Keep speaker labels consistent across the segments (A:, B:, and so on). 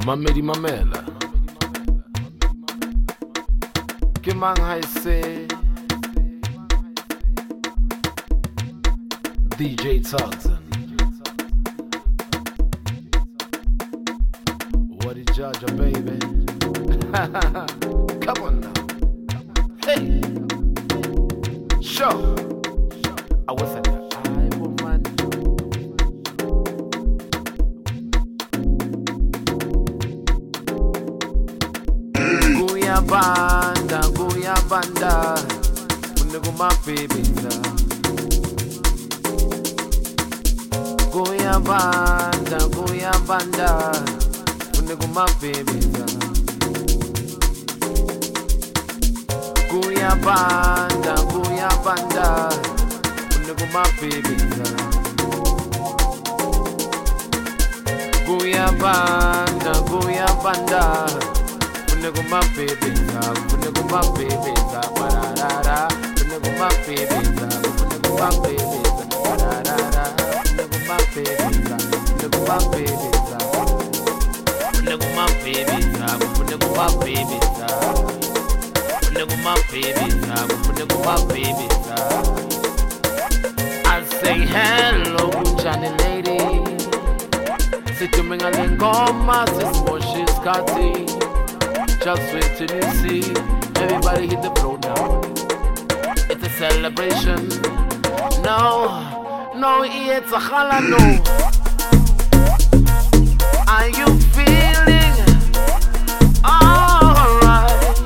A: Mamedi mamela ke mang ha ise DJ Toxin. What did Jaja, baby? Come on now. Hey, sure. I was at the Bible man. Guya banda, unnego my baby. Guya banda, unnego my baby. Guya banda, unnego my baby. Guya banda, unnego my baby. Unnego my baby. Barara, unnego my baby. Unnego my baby. Barara, unnego my baby. Unnego my baby. Unnego my baby. Unnego my baby. Unnego my baby. Unnego my baby. I say hello, Johnny lady. Sit to me and come, sis, more she's Scotty. Just wait till you see. Everybody hit the floor now. It's a celebration. No, it's a chala, no. Are you feeling alright?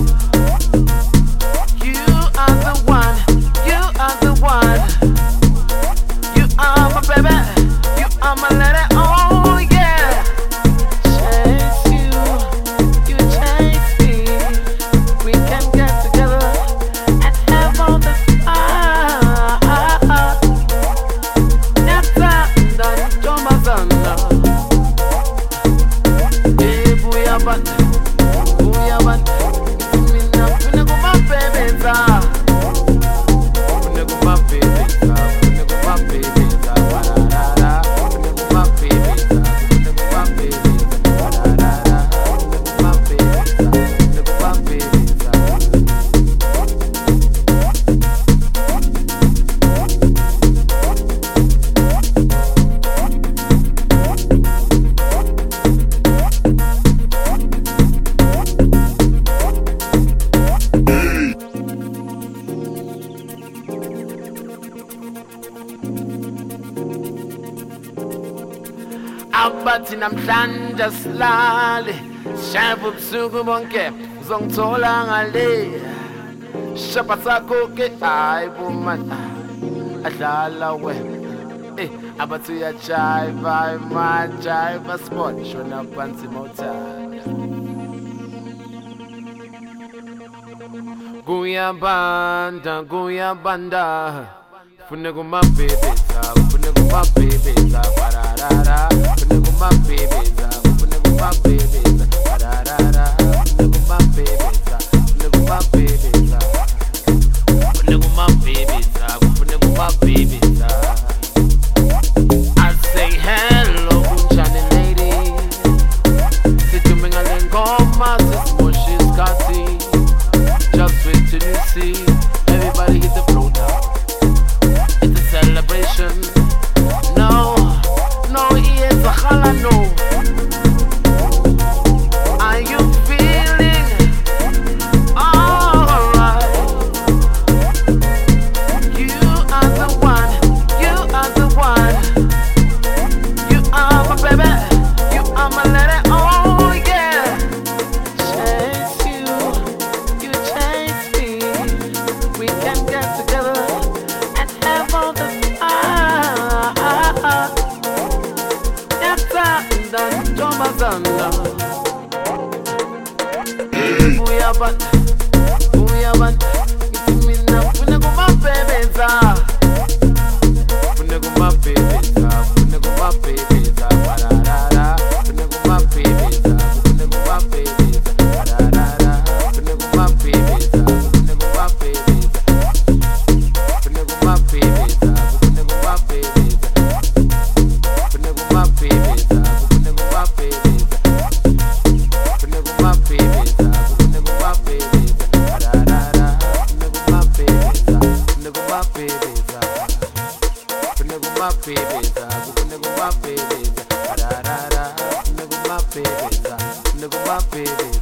A: You are the one. You are the one. You are my baby. You are my lady. Oh yeah. Chase you. You chase me. We can get together and have all the fun. That's done. Tomazana. Hey, booyah banda. Booyah banda. Me now, unnego my baby. Unnego my baby. Unnego my baby. Barara. Unnego my baby. Unnego my baby. Barara. Unnego my baby. Unnego my baby. Abathi namhlanje silale shaya ubusuku bonke uzongithola ngale shapa sakho ke hayibo man adlala wena abathi uyajiva majiva sport shona phansi mawuthanda Guya banda funeka uma baby funeka uma baby barara funeka uma baby funeka uma baby barara funeka uma baby funeka uma baby funeka uma baby funeka uma baby I say hello Johnny lady sit to me and ngoma sis more she's got it just wait till you see everybody hit the floor now. It's a celebration. No, it's a chala, no. Are you feeling alright? You are the one. You are the one. You are my baby. You are my lady. Oh yeah. Chase you. You chase me. We can get together and have all the fun. That's done. Tomazana. Booyah banda. Give me now. Funnego my baby. Funnego my baby. Funnego my baby. Barara. Funnego my baby. Funnego my baby. Barara. Funnego my baby. Funnego my baby. Funnego my baby. Funnego my baby. Funnego my baby. Funnego my baby. kumapebeza, kufune kumapebeza, rarara, kufune kumapebeza, kufune kumapebeza.